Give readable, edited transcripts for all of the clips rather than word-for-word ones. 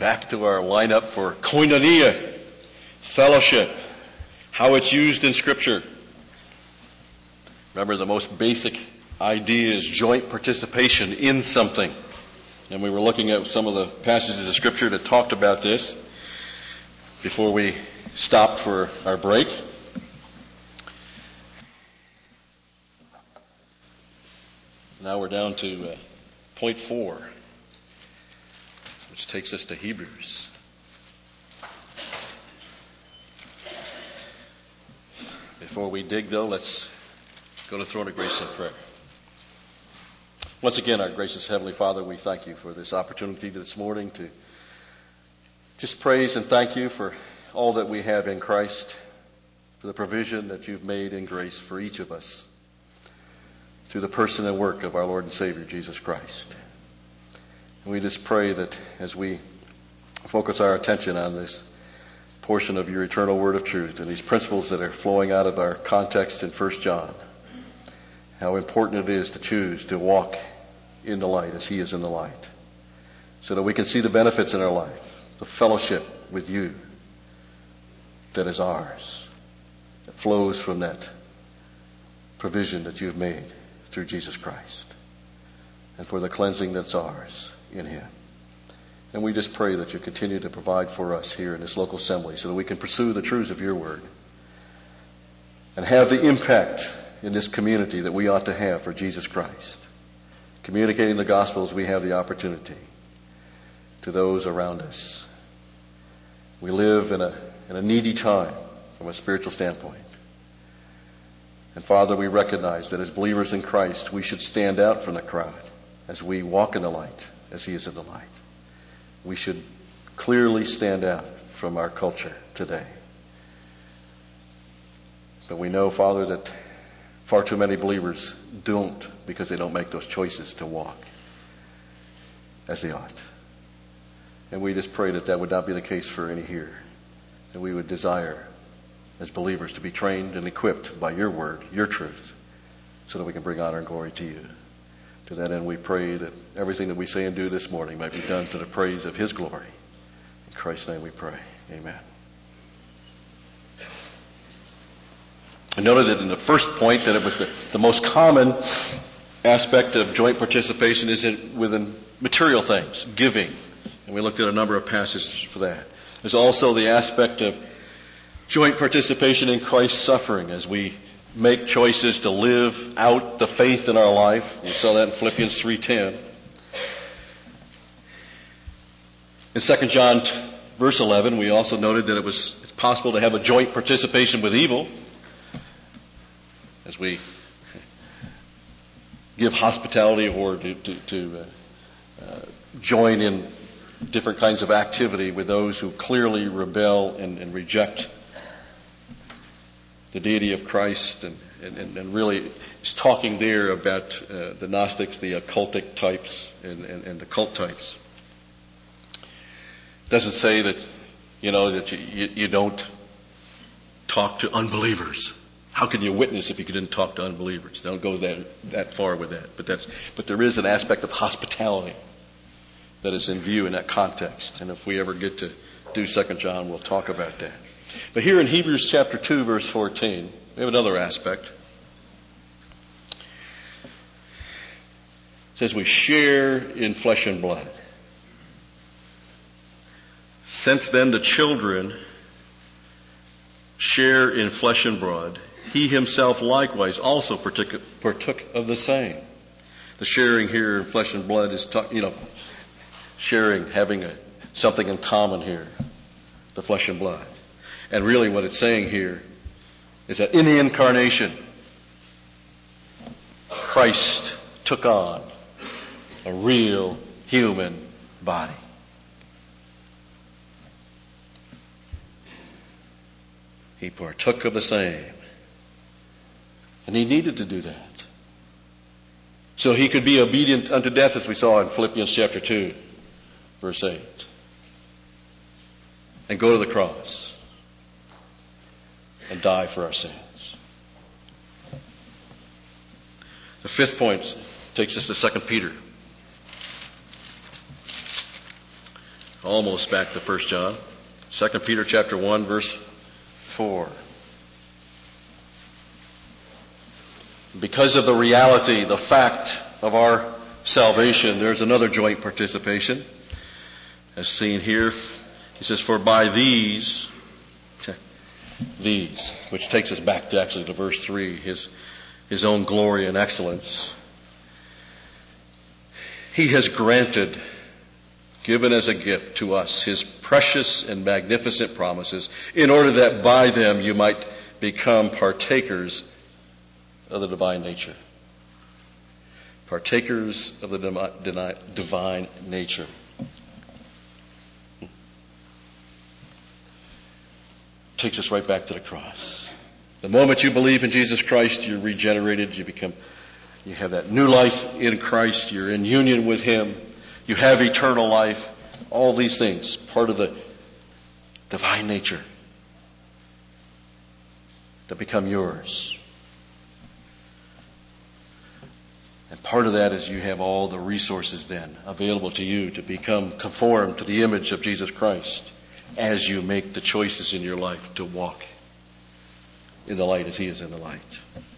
back to our lineup for koinonia, fellowship, how it's used in Scripture. Remember, the most basic idea is joint participation in something. And we were looking at some of the passages of Scripture that talked about this before we stopped for our break. Now we're down to point 4, which takes us to Hebrews. Before we dig, though, let's go to the throne of grace in prayer. Once again, our gracious Heavenly Father, we thank you for this opportunity this morning to just praise and thank you for all that we have in Christ, for the provision that you've made in grace for each of us, through the person and work of our Lord and Savior, Jesus Christ. And we just pray that as we focus our attention on this portion of your eternal word of truth and these principles that are flowing out of our context in 1 John, how important it is to choose to walk in the light as he is in the light, so that we can see the benefits in our life, the fellowship with you that is ours, that flows from that provision that you've made through Jesus Christ, and for the cleansing that's ours in him. And we just pray that you continue to provide for us here in this local assembly so that we can pursue the truths of your word and have the impact in this community that we ought to have for Jesus Christ, communicating the gospel as we have the opportunity to those around us. We live in a needy time from a spiritual standpoint. And Father, we recognize that as believers in Christ, we should stand out from the crowd as we walk in the light, as he is in the light. We should clearly stand out from our culture today. But we know, Father, that far too many believers don't, because they don't make those choices to walk as they ought. And we just pray that that would not be the case for any here, that we would desire as believers to be trained and equipped by your word, your truth, so that we can bring honor and glory to you. To that end, we pray that everything that we say and do this morning might be done to the praise of his glory. In Christ's name we pray. Amen. I noted that in the first point that it was the most common aspect of joint participation is within material things, giving. And we looked at a number of passages for that. There's also the aspect of joint participation in Christ's suffering as we make choices to live out the faith in our life. We saw that in Philippians 3:10. In 2 John verse 11, we also noted that it's possible to have a joint participation with evil as we give hospitality or to join in different kinds of activity with those who clearly rebel and reject the deity of Christ, and really is talking there about the Gnostics, the occultic types, and the cult types. Doesn't say that that you don't talk to unbelievers. How can you witness if you didn't talk to unbelievers? Don't go that far with that. But there is an aspect of hospitality that is in view in that context. And if we ever get to do 2 John, we'll talk about that. But here in Hebrews chapter 2, verse 14, we have another aspect. It says we share in flesh and blood. Since then the children share in flesh and blood, he himself likewise also partook of the same. The sharing here in flesh and blood is, sharing, having something in common here, the flesh and blood. And really what it's saying here is that in the incarnation, Christ took on a real human body. He partook of the same. And he needed to do that. So he could be obedient unto death, as we saw in Philippians chapter 2, verse 8. And go to the cross and die for our sins. The fifth point takes us to 2 Peter. almost back to 1 John. 2 Peter chapter 1, verse 4. Because of the reality, the fact of our salvation, there's another joint participation. As seen here, he says, for by these, which takes us back to actually to verse 3, his own glory and excellence. He has granted, given as a gift to us, his precious and magnificent promises, in order that by them you might become partakers of the divine nature. Partakers of the divine nature. Takes us right back to the cross. The moment you believe in Jesus Christ, you're regenerated. You have that new life in Christ. You're in union with Him. You have eternal life. All these things, part of the divine nature that become yours. And part of that is you have all the resources then available to you to become conformed to the image of Jesus Christ as you make the choices in your life to walk in the light as He is in the light.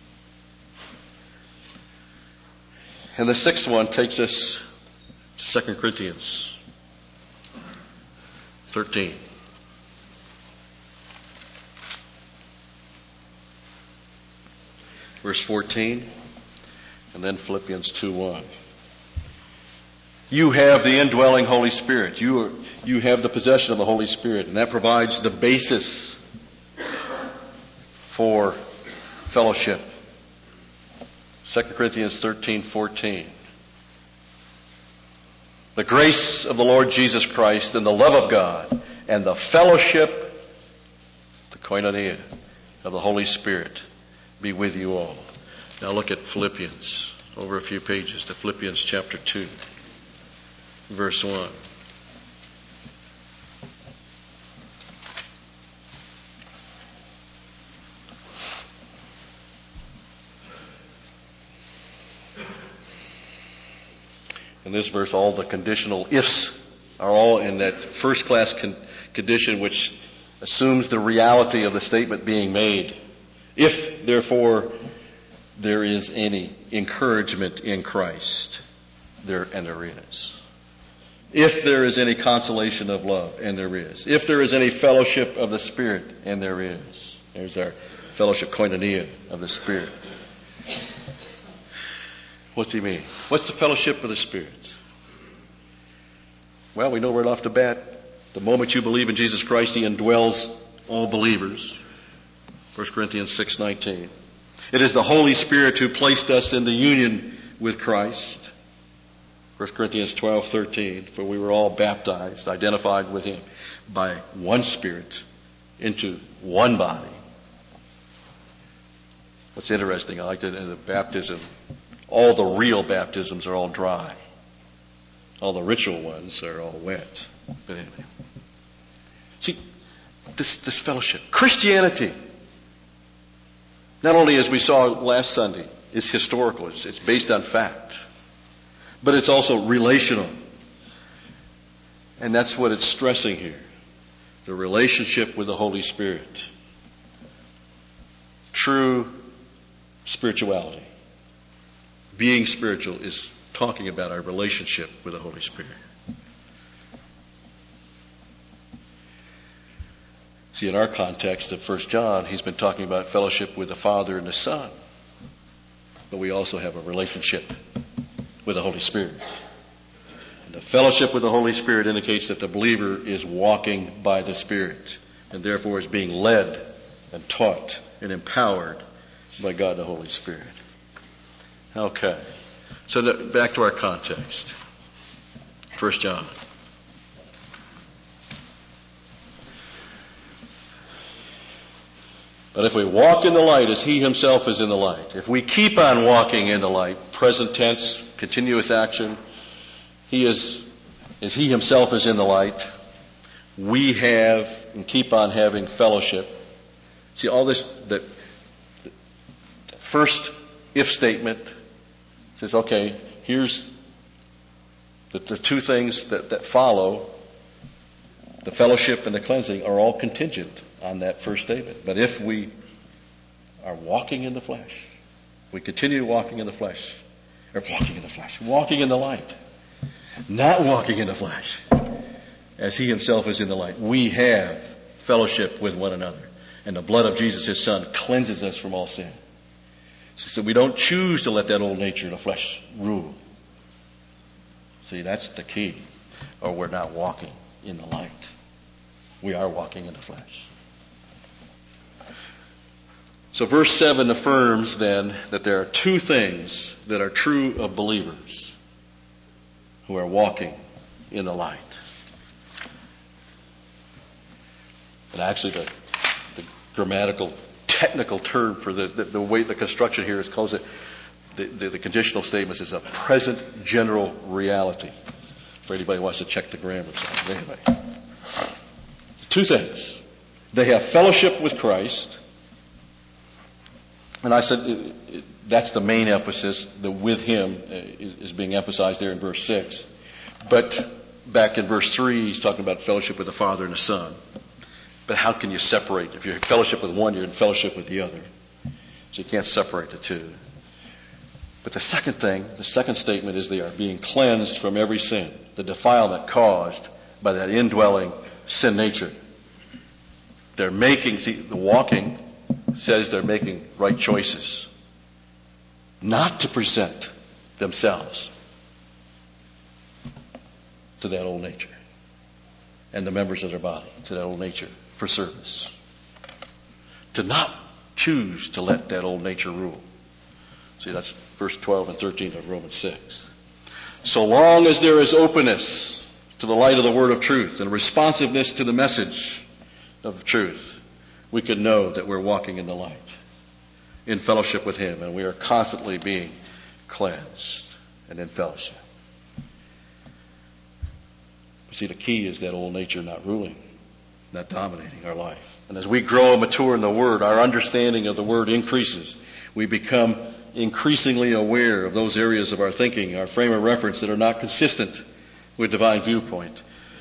And the sixth one takes us to 2 Corinthians 13. Verse 14, and then Philippians 2:1. You have the indwelling Holy Spirit. You have the possession of the Holy Spirit, and that provides the basis for fellowship. 2 Corinthians 13:14. The grace of the Lord Jesus Christ and the love of God and the fellowship, the koinonia of the Holy Spirit be with you all. Now look at Philippians, over a few pages to Philippians chapter 2, verse 1. In this verse, all the conditional ifs are all in that first class condition which assumes the reality of the statement being made. If, therefore, there is any encouragement in Christ, there is. If there is any consolation of love, and there is. If there is any fellowship of the Spirit, and there is. There's our fellowship koinonia of the Spirit. What's he mean? What's the fellowship of the Spirit? Well, we know right off the bat, the moment you believe in Jesus Christ, He indwells all believers. 1 Corinthians 6:19. It is the Holy Spirit who placed us in the union with Christ. 1 Corinthians 12:13. For we were all baptized, identified with Him by one Spirit into one body. What's interesting, I like that in the baptism, all the real baptisms are all dry. All the ritual ones are all wet. But anyway. See, this fellowship. Christianity, not only as we saw last Sunday, is historical. It's based on fact. But it's also relational. And that's what it's stressing here. The relationship with the Holy Spirit. True spirituality. Being spiritual is talking about our relationship with the Holy Spirit. See, in our context of 1 John, he's been talking about fellowship with the Father and the Son. But we also have a relationship with the Holy Spirit. And the fellowship with the Holy Spirit indicates that the believer is walking by the Spirit, and therefore is being led and taught and empowered by God the Holy Spirit. Okay. So back to our context. 1 John. But if we walk in the light as He Himself is in the light, if we keep on walking in the light, present tense, continuous action, as He Himself is in the light, we have and keep on having fellowship. See, all this, the first if statement says, okay, here's the two things that follow. The fellowship and the cleansing are all contingent on that first statement. But if we are walking in the flesh, we continue walking in the flesh, walking in the light, not walking in the flesh, as he himself is in the light, we have fellowship with one another. And the blood of Jesus, his Son, cleanses us from all sin. So we don't choose to let that old nature, the flesh, rule. See, that's the key. Or we're not walking in the light. We are walking in the flesh. So verse 7 affirms then that there are two things that are true of believers who are walking in the light. And actually the grammatical, technical term for the way the construction here is calls it, the conditional statements is a present general reality. For anybody who wants to check the grammar. So anyway. Two things. They have fellowship with Christ. And I said that's the main emphasis. The with him is being emphasized there in verse 6. But back in verse 3, he's talking about fellowship with the Father and the Son. But how can you separate? If you're in fellowship with one, you're in fellowship with the other. So you can't separate the two. But the second thing, the second statement is they are being cleansed from every sin, the defilement caused by that indwelling sin nature. They're making, the walking says they're making right choices. Not to present themselves to that old nature and the members of their body to that old nature for service. To not choose to let that old nature rule. See, that's verse 12 and 13 of Romans 6. So long as there is openness to the light of the word of truth and responsiveness to the message of truth, we can know that we're walking in the light, in fellowship with him, and we are constantly being cleansed and in fellowship. See, the key is that old nature not ruling, not dominating our life. And as we grow and mature in the Word, our understanding of the Word increases. We become increasingly aware of those areas of our thinking, our frame of reference that are not consistent with divine viewpoint.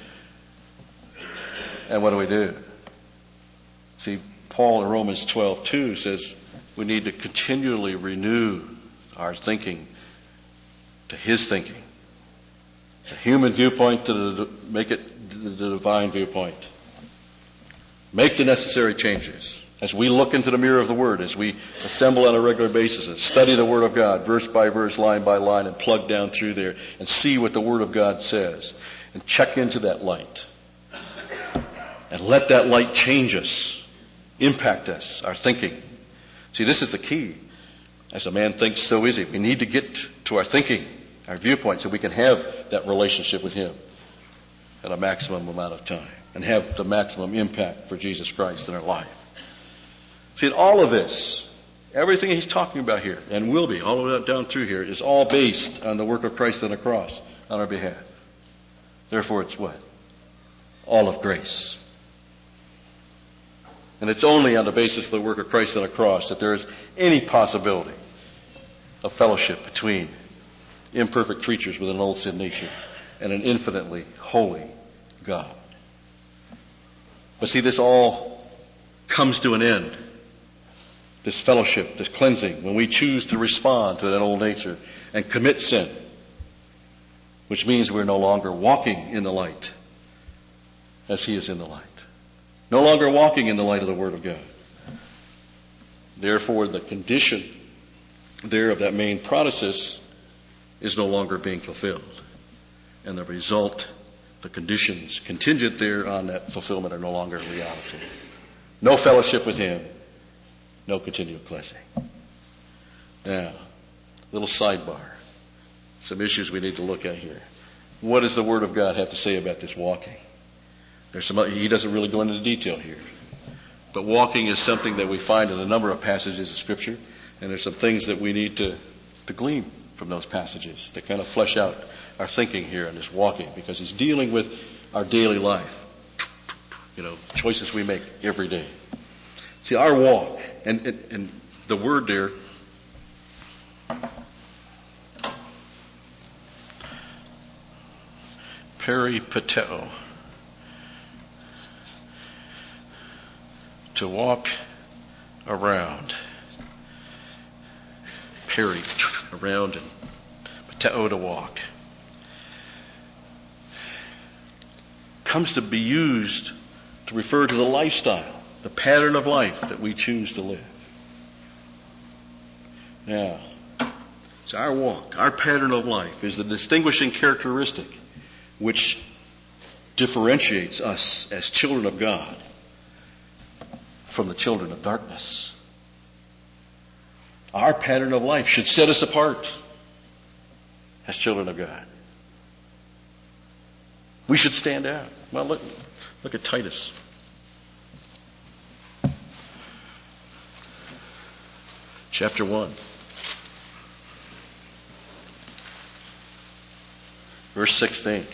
And what do? See, Paul in Romans 12:2 says we need to continually renew our thinking to his thinking. The human viewpoint to make it the divine viewpoint. Make the necessary changes. As we look into the mirror of the Word, as we assemble on a regular basis and study the Word of God, verse by verse, line by line, and plug down through there and see what the Word of God says, and check into that light. And let that light change us, impact us, our thinking. See, this is the key. As a man thinks, so is he. We need to get to our thinking, our viewpoint, so we can have that relationship with him at a maximum amount of time and have the maximum impact for Jesus Christ in our life. See, all of this, everything he's talking about here, and will be all the way down through here, is all based on the work of Christ on the cross on our behalf. Therefore, it's what? All of grace. And it's only on the basis of the work of Christ on the cross that there is any possibility of fellowship between imperfect creatures with an old sin nature and an infinitely holy God. But see, this all comes to an end. This fellowship, this cleansing, when we choose to respond to that old nature and commit sin, which means we're no longer walking in the light as he is in the light. No longer walking in the light of the Word of God. Therefore, the condition there of that main process is no longer being fulfilled. And the result, the conditions contingent there on that fulfillment are no longer a reality. No fellowship with him. No continual cleansing. Now, little sidebar. Some issues we need to look at here. What does the Word of God have to say about this walking? He doesn't really go into detail here. But walking is something that we find in a number of passages of Scripture. And there's some things that we need to glean from those passages to kind of flesh out our thinking here in this walking. Because he's dealing with our daily life. Choices we make every day. See, our walk, and the word there, peripateo. to walk around. Peri, around, and pateo, to walk. Comes to be used to refer to the lifestyle, the pattern of life that we choose to live. Now, it's our walk, our pattern of life is the distinguishing characteristic which differentiates us as children of God from the children of darkness. Our pattern of life should set us apart as children of God. We should stand out. Well, look at Titus. Chapter 1. Verse 16.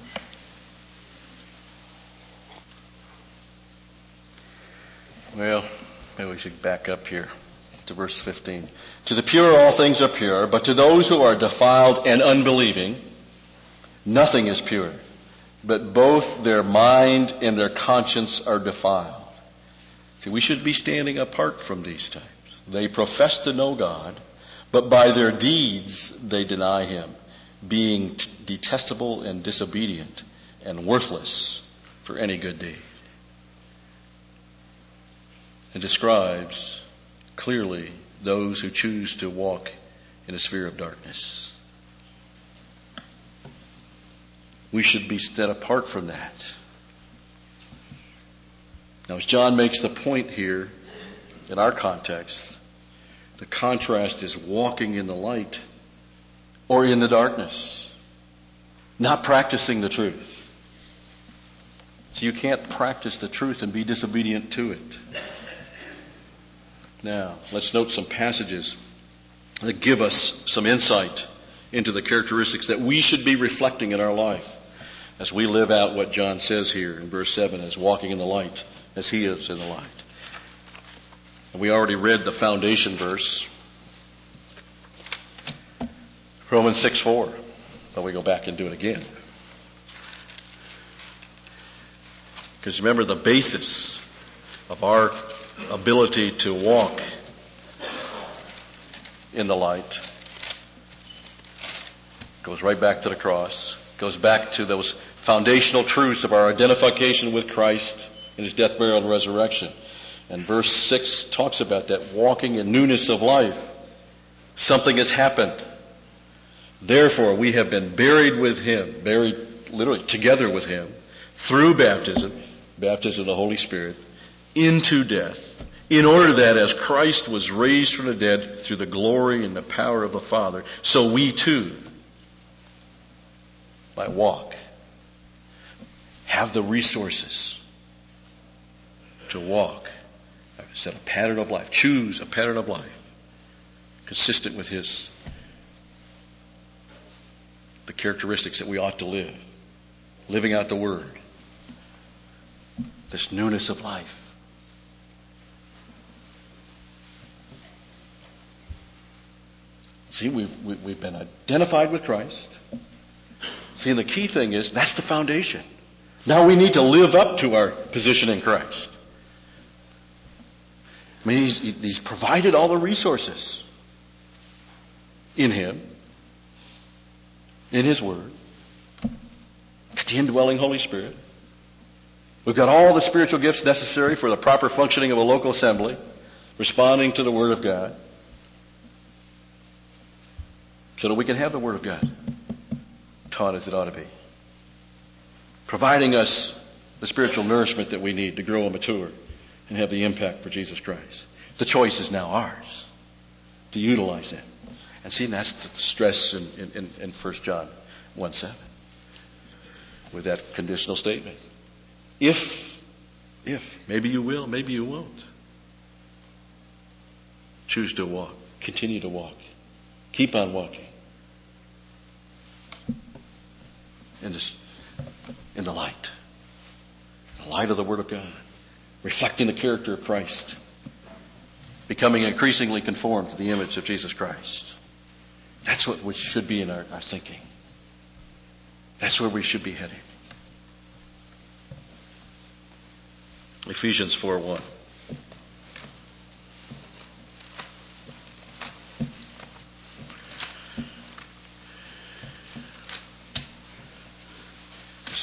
Well, maybe we should back up here to verse 15. To the pure all things are pure, but to those who are defiled and unbelieving, nothing is pure, but both their mind and their conscience are defiled. See, we should be standing apart from these types. They profess to know God, but by their deeds they deny Him, being detestable and disobedient and worthless for any good deed. It describes clearly those who choose to walk in a sphere of darkness. We should be set apart from that. Now, as John makes the point here, in our context, the contrast is walking in the light or in the darkness, not practicing the truth. So you can't practice the truth and be disobedient to it. Now, let's note some passages that give us some insight into the characteristics that we should be reflecting in our life as we live out what John says here in verse 7 as walking in the light as He is in the light. And we already read the foundation verse, Romans 6:4, but we go back and do it again. Because remember, the basis of our ability to walk in the light goes right back to the cross, goes back to those foundational truths of our identification with Christ in His death, burial, and resurrection. And verse 6 talks about that, walking in newness of life. Something has happened. Therefore, we have been buried with Him, buried literally together with Him, through baptism of the Holy Spirit, into death, in order that as Christ was raised from the dead through the glory and the power of the Father, so we too might walk, have the resources to walk, set a pattern of life, choose a pattern of life consistent with the characteristics that we ought to live, living out the Word, this newness of life. See, we've been identified with Christ. See, and the key thing is, that's the foundation. Now we need to live up to our position in Christ. I mean, He's provided all the resources in Him, in His Word, the indwelling Holy Spirit. We've got all the spiritual gifts necessary for the proper functioning of a local assembly, responding to the Word of God, so that we can have the Word of God taught as it ought to be, providing us the spiritual nourishment that we need to grow and mature and have the impact for Jesus Christ. The choice is now ours to utilize that. And see, that's the stress in 1 John 1:7 with that conditional statement. If, maybe you will, maybe you won't. Choose to walk. Continue to walk. Keep on walking. In the light. The light of the Word of God. Reflecting the character of Christ. Becoming increasingly conformed to the image of Jesus Christ. That's what we should be in our thinking. That's where we should be heading. Ephesians 4:1.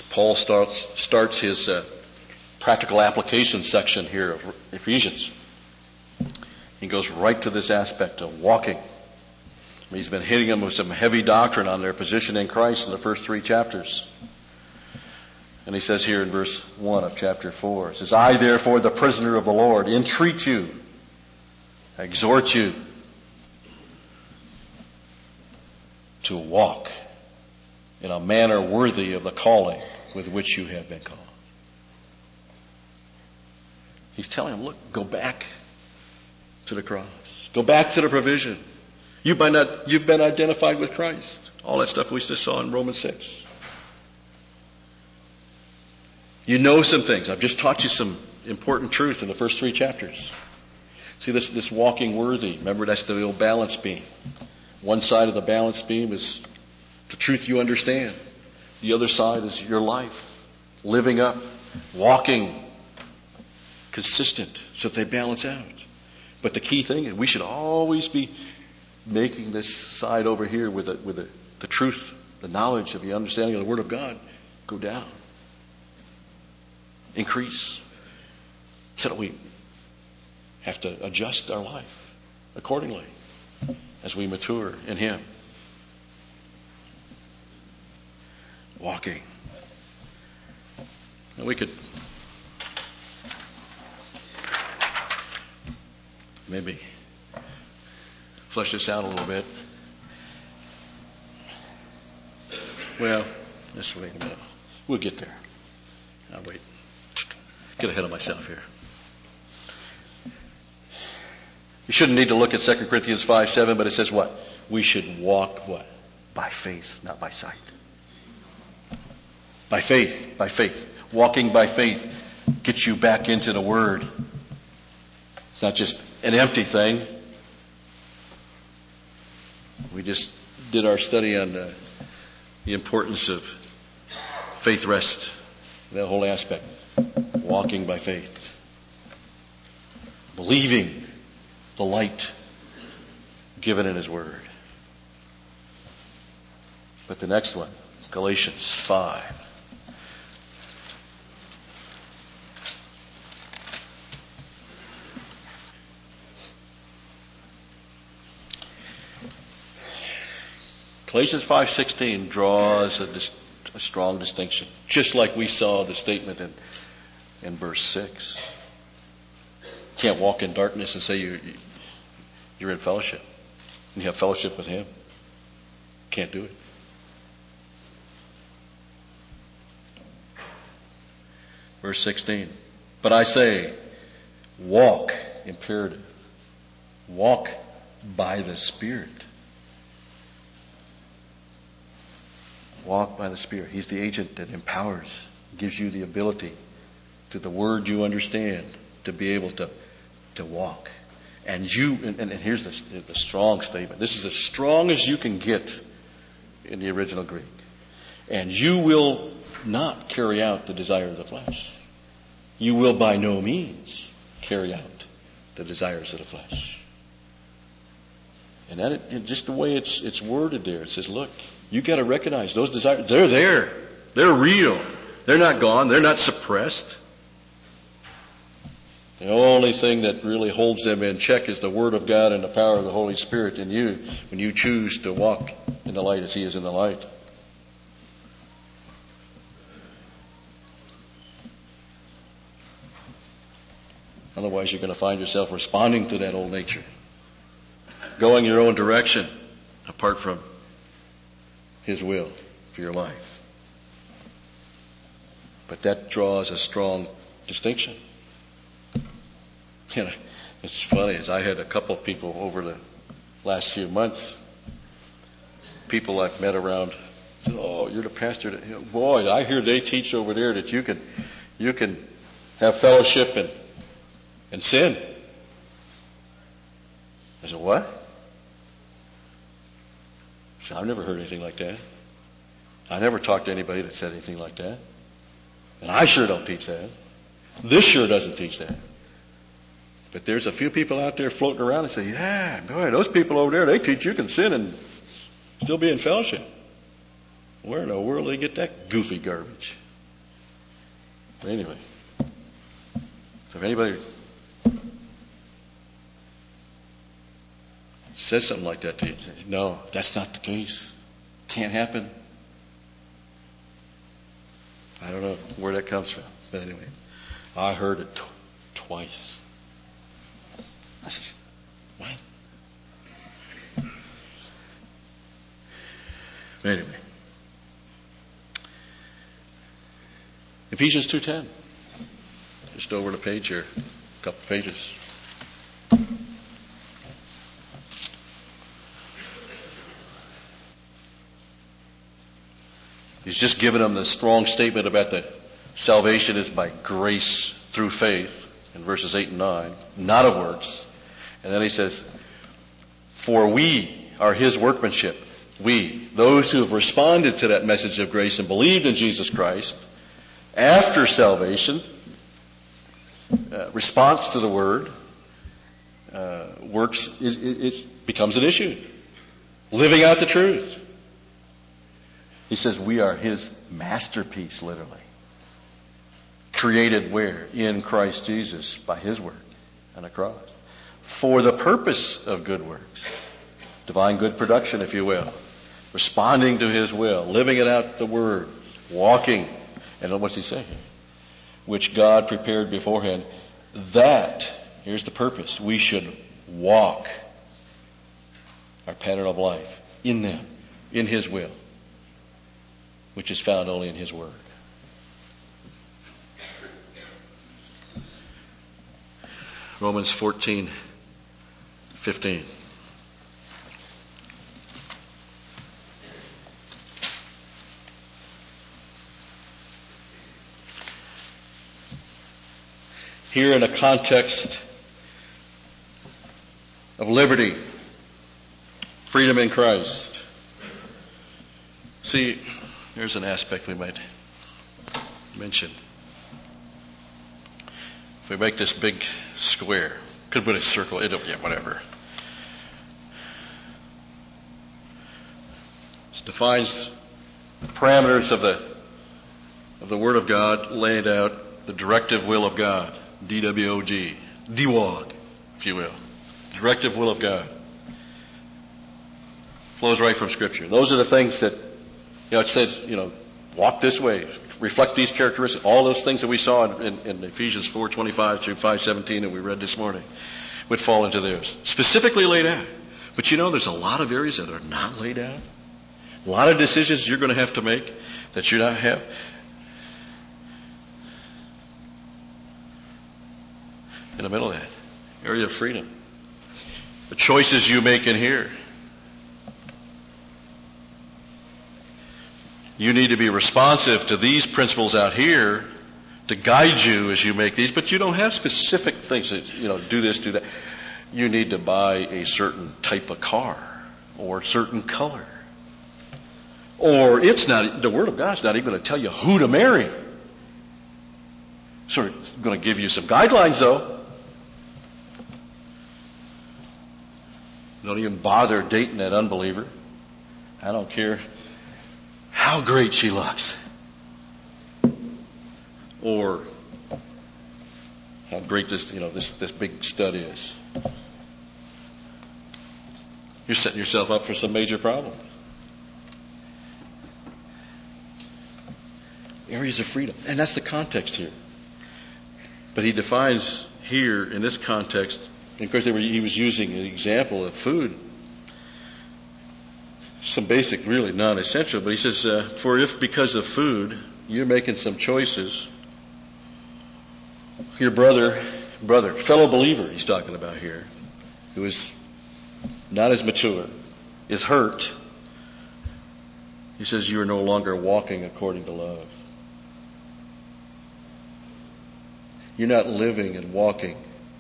Paul starts his practical application section here of Ephesians. He goes right to this aspect of walking. He's been hitting them with some heavy doctrine on their position in Christ in the first 3 chapters. And he says here in verse 1 of chapter 4, it says, I therefore, the prisoner of the Lord, entreat you, exhort you to walk in a manner worthy of the calling with which you have been called. He's telling them, look, go back to the cross. Go back to the provision. You've been identified with Christ. All that stuff we just saw in Romans 6. You know some things. I've just taught you some important truth in the first 3 chapters. See this walking worthy. Remember, that's the old balance beam. One side of the balance beam is the truth you understand. The other side is your life. Living up, walking, consistent, so that they balance out. But the key thing is we should always be making this side over here with the truth, the knowledge of the understanding of the Word of God go down. Increase. So that we have to adjust our life accordingly as we mature in Him. Walking. Now we could maybe flesh this out a little bit. Well, just wait a minute. We'll get there. I'll wait. Get ahead of myself here. You shouldn't need to look at 2 Corinthians 5:7, but it says what? We should walk what? By faith, not by sight. By faith, by faith. Walking by faith gets you back into the Word. It's not just an empty thing. We just did our study on the importance of faith rest, that whole aspect. Walking by faith. Believing the light given in His Word. But the next one, Galatians 5. Galatians 5:16 draws a strong distinction, just like we saw the statement in verse 6. You can't walk in darkness and say you're in fellowship. And you have fellowship with Him. Can't do it. Verse 16. But I say, walk, imperative. Walk by the Spirit. Walk by the Spirit. He's the agent that empowers, gives you the ability to the Word you understand to be able to walk. And here's the strong statement. This is as strong as you can get in the original Greek. And you will not carry out the desire of the flesh. You will by no means carry out the desires of the flesh. And that just the way it's worded there, it says, look, you got to recognize those desires. They're there. They're real. They're not gone. They're not suppressed. The only thing that really holds them in check is the Word of God and the power of the Holy Spirit in you when you choose to walk in the light as He is in the light. Otherwise, you're going to find yourself responding to that old nature, going your own direction apart from His will for your life. But that draws a strong distinction. You know, it's funny, as I had a couple of people over the last few months, people I've met around, said, oh, you're the pastor. Boy, I hear they teach over there that you can have fellowship and sin. I said, what? I said, I've never heard anything like that. I never talked to anybody that said anything like that. And I sure don't teach that. This sure doesn't teach that. But there's a few people out there floating around and say, yeah, boy, those people over there, they teach you can sin and still be in fellowship. Where in the world do they get that goofy garbage? Anyway, so if anybody says something like that to you, say, no, that's not the case. Can't happen. I don't know where that comes from. But anyway, I heard it twice. I said, what? But anyway. Ephesians 2:10. Just over the page here. A couple pages. He's just given them the strong statement about that salvation is by grace through faith in verses 8 and 9, not of works. And then he says, for we are his workmanship. We, those who have responded to that message of grace and believed in Jesus Christ, after salvation, response to the word, works, it becomes an issue. Living out the truth. He says we are his masterpiece, literally. Created where? In Christ Jesus by his work on the cross. For the purpose of good works. Divine good production, if you will. Responding to his will. Living it out the word. Walking. And what's he saying? Which God prepared beforehand. That, here's the purpose. We should walk our pattern of life in them. In his will. Which is found only in his word. Romans 14:15. Here in a context of liberty, freedom in Christ. See, there's an aspect we might mention. If we make this big square, could put a circle, whatever. This defines the parameters of the Word of God, laid out the directive will of God, DWOG, DWOG, if you will. Directive will of God. Flows right from Scripture. Those are the things that, it says, walk this way, reflect these characteristics, all those things that we saw in Ephesians 4:25 through 5:17 that we read this morning would fall into theirs. Specifically laid out. But there's a lot of areas that are not laid out. A lot of decisions you're going to have to make that you don't have. In the middle of that area of freedom. The choices you make in here. You need to be responsive to these principles out here to guide you as you make these, but you don't have specific things that, do this, do that. You need to buy a certain type of car or a certain color. Or the Word of God's not even going to tell you who to marry. Sort of going to give you some guidelines though. Don't even bother dating that unbeliever. I don't care how great she looks. Or how great this big stud is. You're setting yourself up for some major problems. Areas of freedom. And that's the context here. But he defines here in this context, and of course he was using an example of food. Some basic, really non-essential, but he says, for if because of food you're making some choices, your brother, fellow believer he's talking about here, who is not as mature, is hurt, he says you are no longer walking according to love. You're not living and walking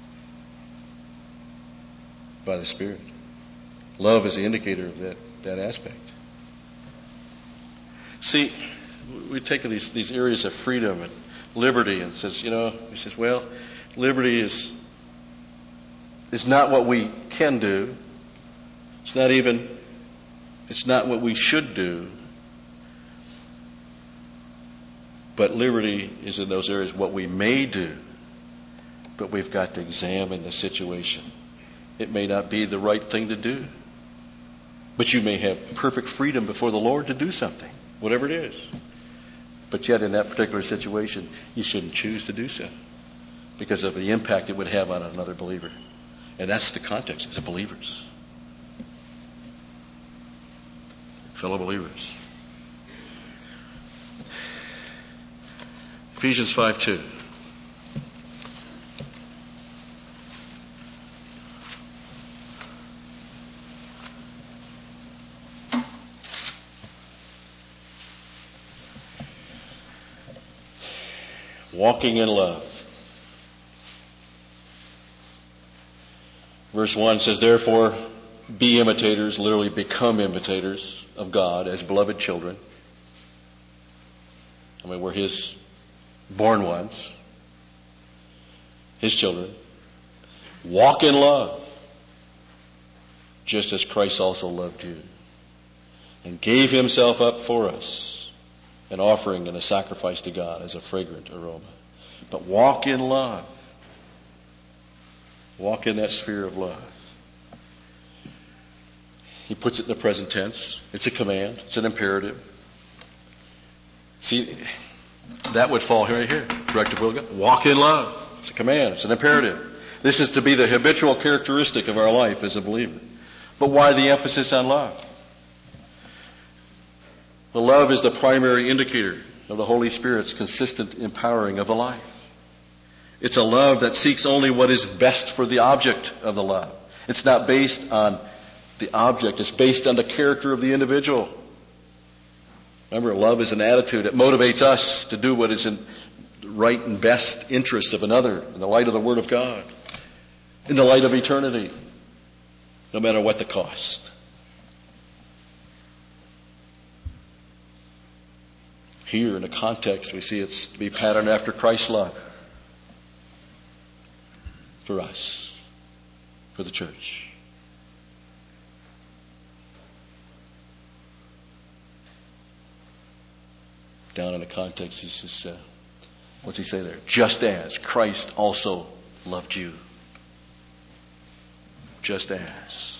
by the Spirit. Love is the indicator of that aspect. See, we've taken these areas of freedom and liberty and says, he says, well, liberty is not what we can do. It's not what we should do. But liberty is in those areas what we may do, but we've got to examine the situation. It may not be the right thing to do, but you may have perfect freedom before the Lord to do something, whatever it is. But yet in that particular situation, you shouldn't choose to do so because of the impact it would have on another believer. And that's the context. It's believers. Fellow believers. Ephesians 5:2. Walking in love. Verse 1 says, therefore, be imitators, literally become imitators of God as beloved children. I mean, we're His born ones, His children. Walk in love, just as Christ also loved you and gave Himself up for us, an offering and a sacrifice to God as a fragrant aroma. But walk in love. Walk in that sphere of love. He puts it in the present tense. It's a command. It's an imperative. See, that would fall right here. Directive will go. Walk in love. It's a command. It's an imperative. This is to be the habitual characteristic of our life as a believer. But why the emphasis on love? Well, love is the primary indicator of the Holy Spirit's consistent empowering of the life. It's a love that seeks only what is best for the object of the love. It's not based on the object. It's based on the character of the individual. Remember, love is an attitude. It motivates us to do what is in the right and best interest of another in the light of the Word of God, in the light of eternity, no matter what the cost. Here in the context, we see it's to be patterned after Christ's love for us, for the church. Down in the context, he says, what's he say there? Just as Christ also loved you. Just as.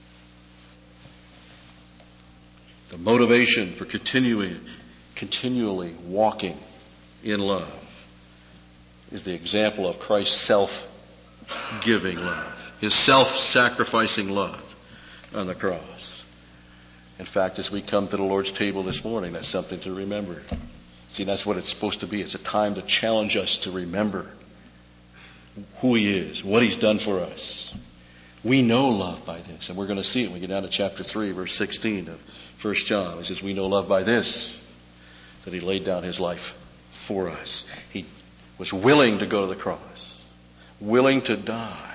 The motivation for continually walking in love is the example of Christ's self-giving love, His self-sacrificing love on the cross. In fact, as we come to the Lord's table this morning, that's something to remember. See, that's what it's supposed to be. It's a time to challenge us to remember who He is, what He's done for us. We know love by this, and we're going to see it when we get down to chapter 3, verse 16 of 1 John. It says, we know love by this, that He laid down His life for us. He was willing to go to the cross, willing to die,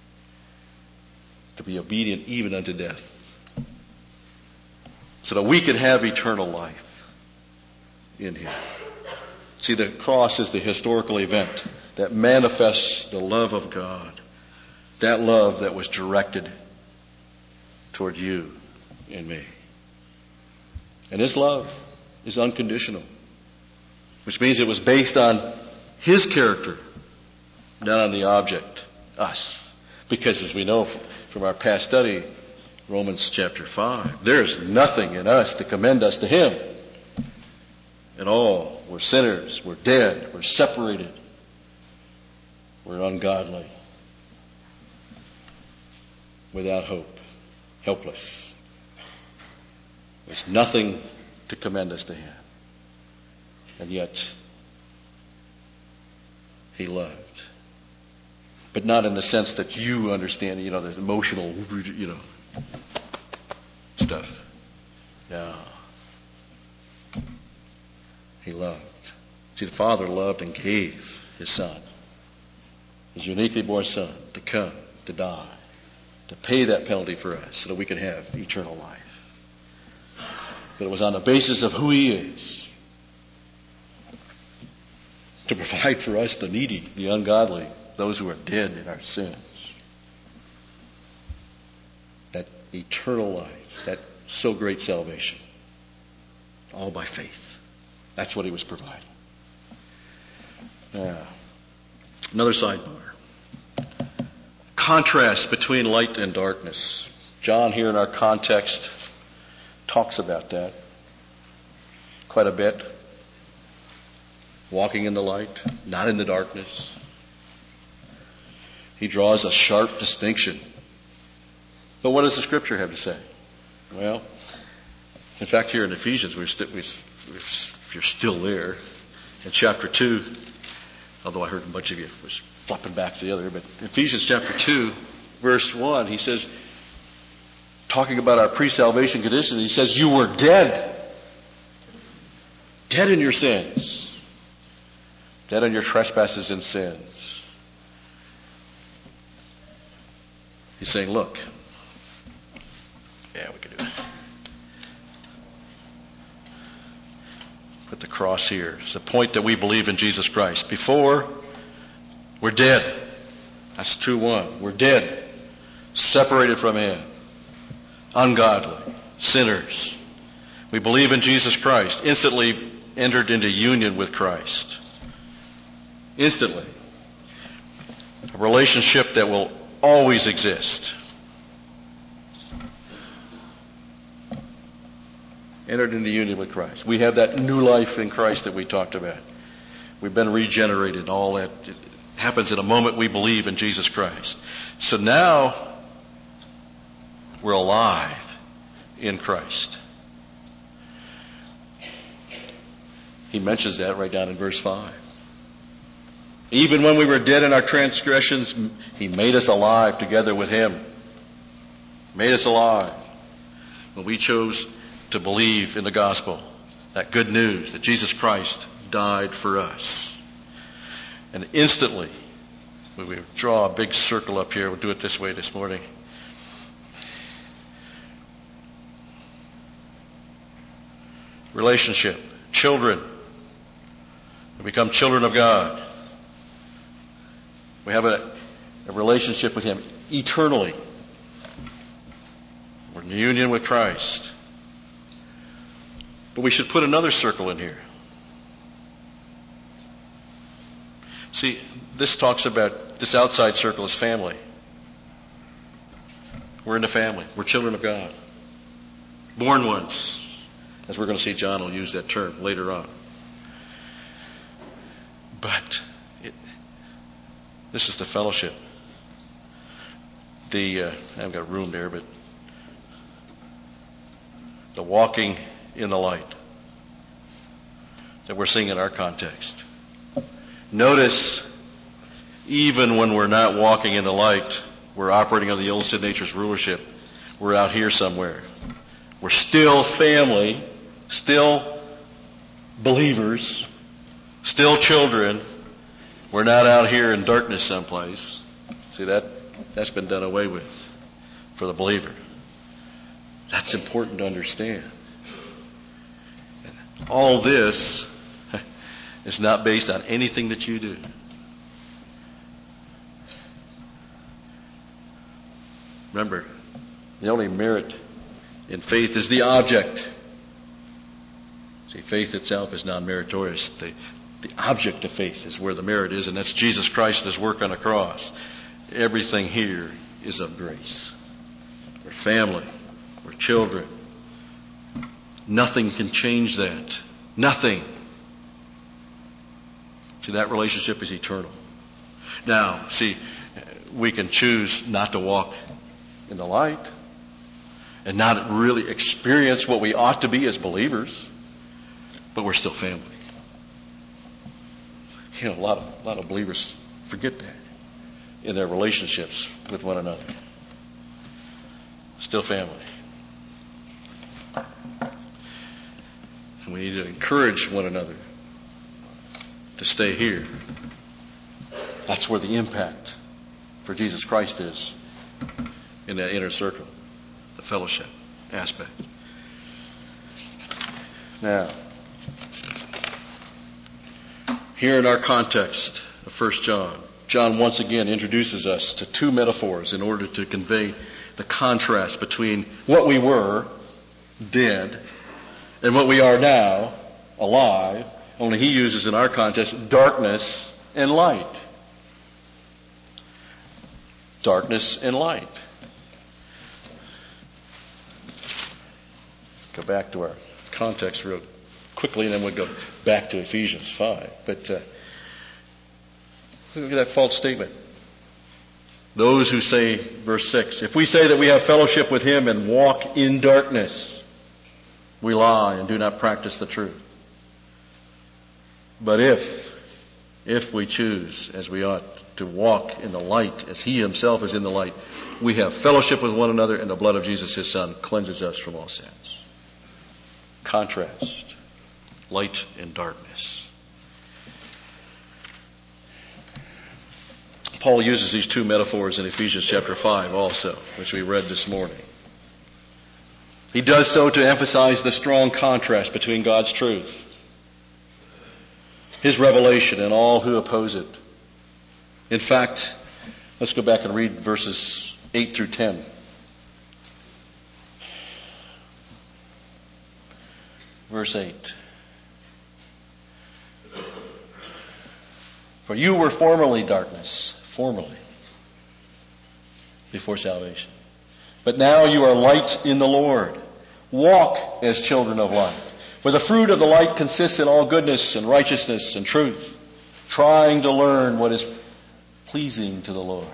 to be obedient even unto death, so that we could have eternal life in Him. See, the cross is the historical event that manifests the love of God, that love that was directed toward you and me. And His love is unconditional, which means it was based on His character, not on the object, us. Because as we know from our past study, Romans chapter 5, there's nothing in us to commend us to Him at all. We're sinners, we're dead, we're separated, we're ungodly, without hope, helpless. There's nothing to commend us to Him. And yet, He loved. But not in the sense that you understand, the emotional, stuff. No. He loved. See, the Father loved and gave His Son, His uniquely born Son, to come, to die, to pay that penalty for us so that we could have eternal life. But it was on the basis of who He is, to provide for us, the needy, the ungodly, those who are dead in our sins. That eternal life, that so great salvation, all by faith. That's what He was providing. Now, another sidebar. Contrast between light and darkness. John here in our context talks about that quite a bit. Walking in the light, not in the darkness. He draws a sharp distinction. But what does the Scripture have to say? Well, in fact, here in Ephesians, if you're still there, in chapter 2, although I heard a bunch of you was flopping back to the other, but Ephesians chapter 2, verse 1, he says, talking about our pre-salvation condition, he says, you were dead. Dead in your sins. Dead in your trespasses and sins. He's saying, look. Yeah, we can do it. Put the cross here. It's the point that we believe in Jesus Christ. Before, we're dead. That's 2:1. We're dead. Separated from Him. Ungodly. Sinners. We believe in Jesus Christ. Instantly entered into union with Christ. Instantly. A relationship that will always exist. Entered into union with Christ. We have that new life in Christ that we talked about. We've been regenerated. All that happens in a moment we believe in Jesus Christ. So now we're alive in Christ. He mentions that right down in verse 5. Even when we were dead in our transgressions, He made us alive together with Him. Made us alive. When we chose to believe in the gospel, that good news that Jesus Christ died for us. And instantly, when we draw a big circle up here, we'll do it this way this morning. Relationship. Children. We become children of God. We have a relationship with Him eternally. We're in union with Christ. But we should put another circle in here. See, this talks about, this outside circle is family. We're in the family. We're children of God. Born ones. As we're going to see, John will use that term later on. But this is the fellowship. I haven't got room there, but the walking in the light that we're seeing in our context. Notice, even when we're not walking in the light, we're operating under the old sin nature's rulership. We're out here somewhere. We're still family, still believers, still children. We're not out here in darkness someplace. See, that's been done away with for the believer. That's important to understand. All this is not based on anything that you do. Remember, the only merit in faith is the object. See, faith itself is non-meritorious. The object of faith is where the merit is, and that's Jesus Christ and His work on the cross. Everything here is of grace. We're family. We're children. Nothing can change that. Nothing. See, that relationship is eternal. Now, see, we can choose not to walk in the light and not really experience what we ought to be as believers, but we're still family. You know, a lot of believers forget that in their relationships with one another. Still family. And we need to encourage one another to stay here. That's where the impact for Jesus Christ is in that inner circle, the fellowship aspect. Now, here in our context of 1 John, John once again introduces us to two metaphors in order to convey the contrast between what we were, dead, and what we are now, alive. Only he uses in our context darkness and light. Darkness and light. Go back to our context real quickly, and then we'll go back to Ephesians 5. But look at that false statement. Those who say, verse 6, if we say that we have fellowship with him and walk in darkness, we lie and do not practice the truth. But if we choose, as we ought, to walk in the light, as he himself is in the light, we have fellowship with one another, and the blood of Jesus, his Son, cleanses us from all sins. Contrast. Light and darkness. Paul uses these two metaphors in Ephesians chapter 5 also, which we read this morning. He does so to emphasize the strong contrast between God's truth, his revelation, and all who oppose it. In fact, let's go back and read verses 8 through 10. Verse 8. For you were formerly darkness, before salvation. But now you are light in the Lord. Walk as children of light. For the fruit of the light consists in all goodness and righteousness and truth, trying to learn what is pleasing to the Lord.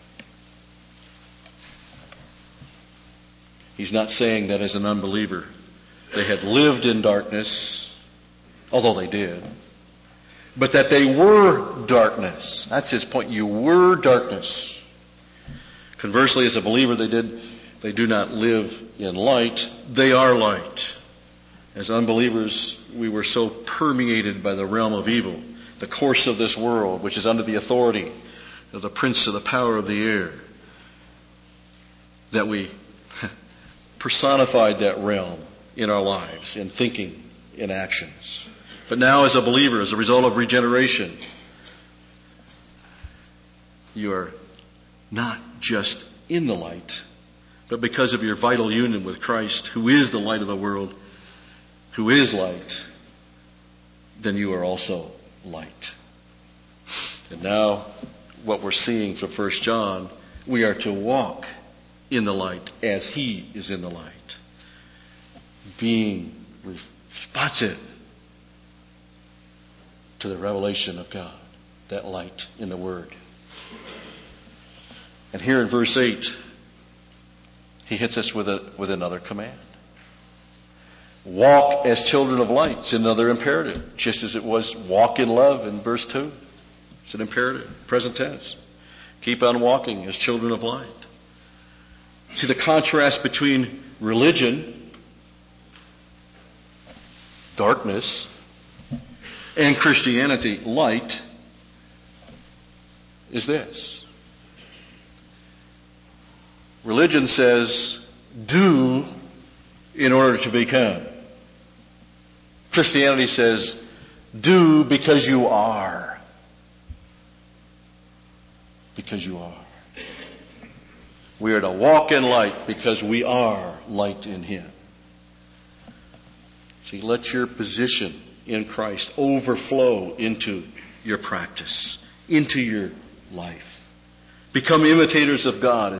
He's not saying that as an unbeliever they had lived in darkness, although they did, but that they were darkness. That's his point. You were darkness. Conversely, as a believer, they do not live in light. They are light. As unbelievers, we were so permeated by the realm of evil, the course of this world, which is under the authority of the prince of the power of the air, that we personified that realm in our lives, in thinking, in actions. But now as a believer, as a result of regeneration, you are not just in the light, but because of your vital union with Christ, who is the light of the world, who is light, then you are also light. And now, what we're seeing from 1 John, we are to walk in the light as he is in the light, being responsive to the revelation of God, that light in the Word. And here in verse 8, he hits us with another command. Walk as children of light. It's another imperative, just as it was walk in love in verse 2. It's an imperative, present tense. Keep on walking as children of light. See the contrast between religion, darkness, and Christianity, light, is this. Religion says, do in order to become. Christianity says, do because you are. Because you are. We are to walk in light because we are light in him. See, let your position in Christ overflow into your practice, into your life. Become imitators of God.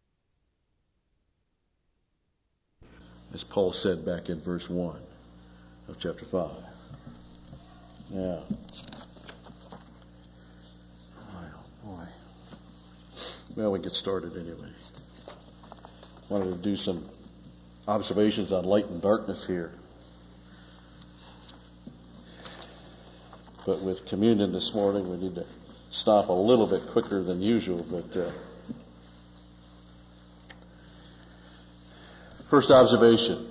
As Paul said back in verse 1 of chapter 5. Yeah. Boy. Well, we get started anyway. Wanted to do some observations on light and darkness here. But with communion this morning, we need to stop a little bit quicker than usual. But first observation,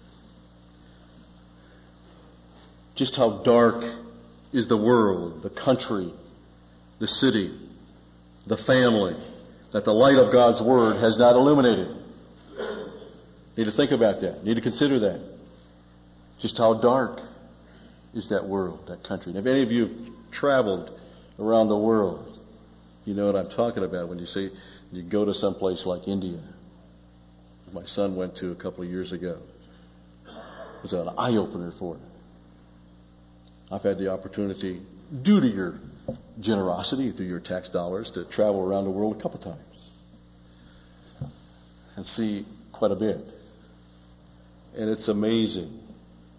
just how dark is the world, the country, the city, the family, that the light of God's Word has not illuminated. Need to think about that. Need to consider that. Just how dark is that world, that country. And if any of you have traveled around the world, you know what I'm talking about when you say you go to some place like India. My son went to a couple of years ago. It was an eye-opener for him. I've had the opportunity, due to your generosity through your tax dollars to travel around the world a couple times and see quite a bit. And it's amazing